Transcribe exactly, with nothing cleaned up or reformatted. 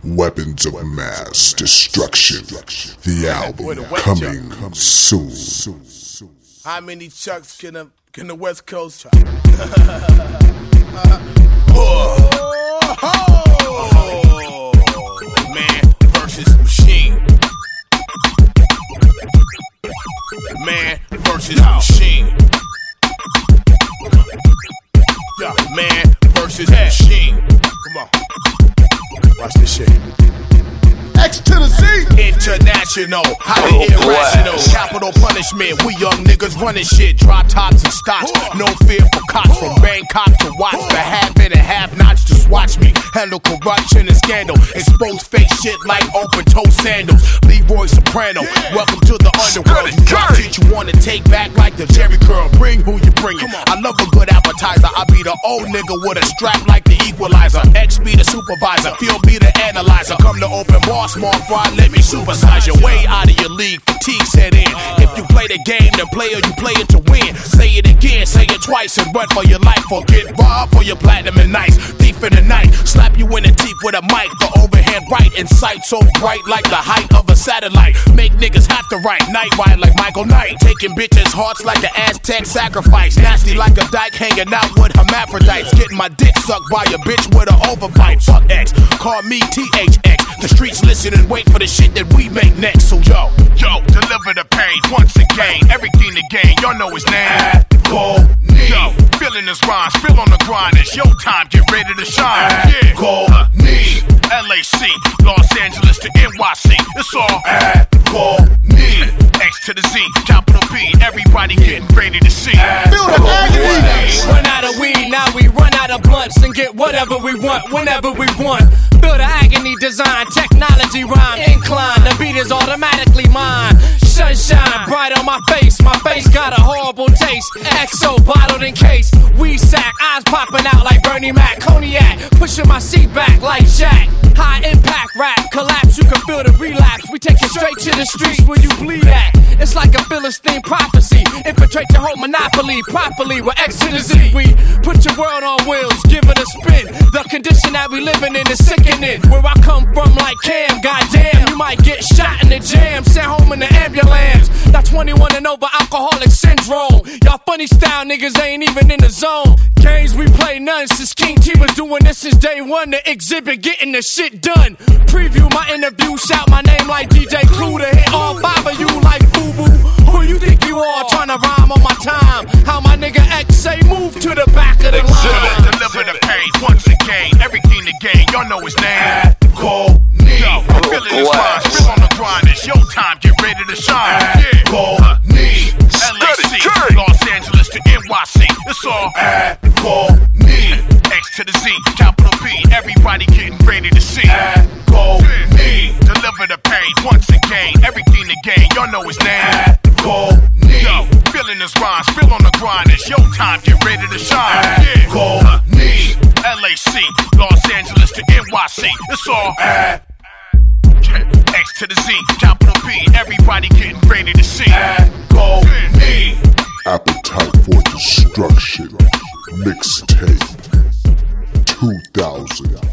Weapons of Mass Destruction. The album coming soon. How many chucks can the, can the West Coast try? oh, oh, man versus machine. Man versus machine. Yeah, man versus machine. Come on. Watch this shit. X to the Z. International, highly irrational. Capital punishment. We young niggas running shit. Drop tops and stocks. No fear for cops. From Bangkok to Watts. The habit and have-nots. Just watch me handle corruption and scandal. Expose fake shit like open-toe sandals. Leroy Soprano. Welcome to the underworld. You drop shit you wanna take back like the Jerry curl. Bring who you bringin'. I love a good appetizer. I be the old nigga with a strap like the equalizer. X be the supervisor. Feel be the analyzer. Come to open bar small fry. Let me supersize you. Way out of your league. Fatigue set in. If you play the game, then play it, you play it to win. Say it again, say it twice, and run for your life. Or get robbed for your platinum and nice. Thief in the night. Slap you in the teeth with a mic. The overhand right and sight so bright like the height of a satellite. Make niggas have to write. Night ride like Michael Knight. Taking bitches' hearts like the Aztec sacrifice. Nasty like a dyke hanging out with hermaphrodites. Getting my dick sucked by a bitch with an overbite. Fuck X. Call me T H X. The streets listen and wait for the shit that we make next. So yo, yo, deliver the pain once again. Everything to gain, y'all know his name. Call me. Yo, feeling his rhymes, feel on the grind. It's your time, get ready to shine. Yeah. Call me. L A C, Los Angeles to N Y C. It's all at call me. X to the Z, capital P. Everybody getting ready to see. Feel the agony. Run out of weed, now we run out of blunts and get whatever we want, whenever we want. Build an agony design, technology rhyme, incline. The beat is automatically mine. Sunshine bright on my face, my face got a horrible taste. X O bottled in case. We sack, eyes popping out like Bernie Mac. Cognac, pushing my seat back like Jack. High impact rap, collapse, you can feel the relapse. We take it straight to the streets where you bleed at. It's like a Philistine prophecy. Infiltrate your whole monopoly properly with X to the Z. We put your world on wheels, give it a spin. The condition that we living in is sickening. Where I come from like Cam, goddamn, you might get shot in the jam, sent home in the ambulance. That twenty-one and over alcoholic syndrome. Y'all funny style niggas ain't even in the zone. Games we play none since King T was doing this since day one. The exhibit getting the shit done. Preview my interview, shout my name like D J Clue to hit all five of you like boo boo. Who you think you are trying to rhyme on my time? How my nigga X say move to the back of the line. Deliver the pain once again. Everything to gain, y'all know his name. Call me. Yo, feeling his rhymes, feel on the grind. It's your time, get ready to shine. Yeah. Call me. L A C, Los Angeles to N Y C. It's all at call me. X to the Z, capital P. Everybody getting ready to see. At call me. Deliver the pain once again. Everything to gain, y'all know his name. At call me. Yo, feeling his rhymes, feel on the grind. It's your time, get ready to shine. Yeah. Call me. L A C, Los Angeles to N Y C. It's all at X to the Z, capital P. Everybody getting ready to see. Call me. Appetite for Destruction Mixtape two thousand